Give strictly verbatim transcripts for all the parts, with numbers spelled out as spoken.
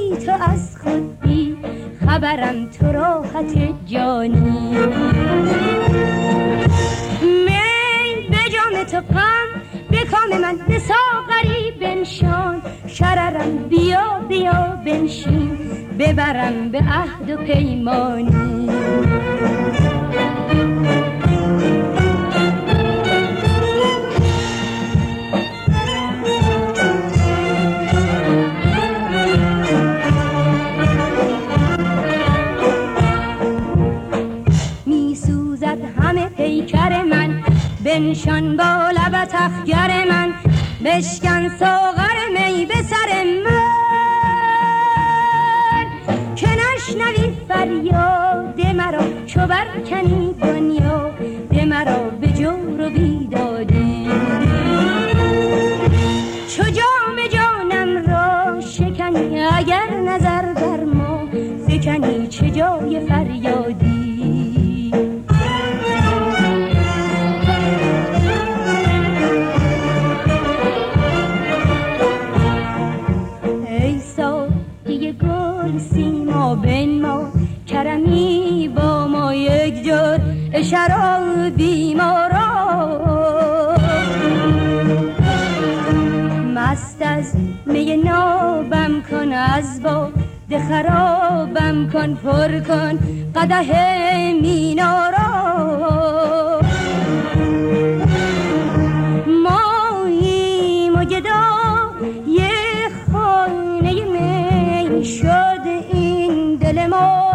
بی تو از خود بی خبرم تو راحت جانی. می به جام تو غم به کام من به ساغری بنشان، شررم بیا بیا بنشین ببرم به عهد و پیمانی. می سوزد همه پیکر من، بنشان با لبت اخگر من، بشکن ساغر می به سر من که نشنوی فریاد مرا چو برکنی دنیا ده مرا به جور و بیدادی. چو جام جانم را شکنی اگر نظر در ما فکنی چه جای فریادی. بنما کرمی با ما یک جور شرابی ما را، مست از می نابم کن از با ده خرابم کن پر کن قدح مینا را. ماییم و گدا یه خانه می شد دل ما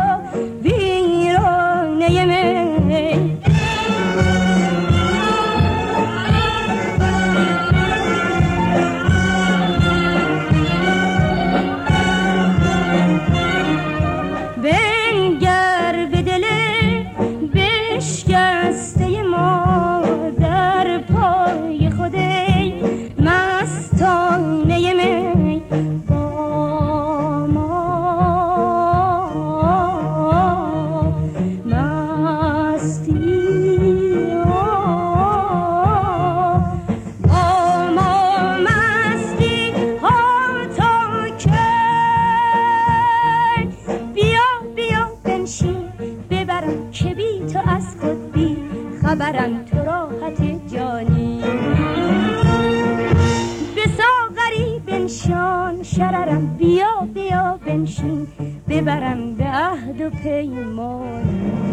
ویرانه می. بنگر به دل بشکسته ما در پای خود مستانه می. خبرم تو راحت جانی. به ساغری بنشان شررم بیا بیا بنشین ببرم به عهد و پیمان.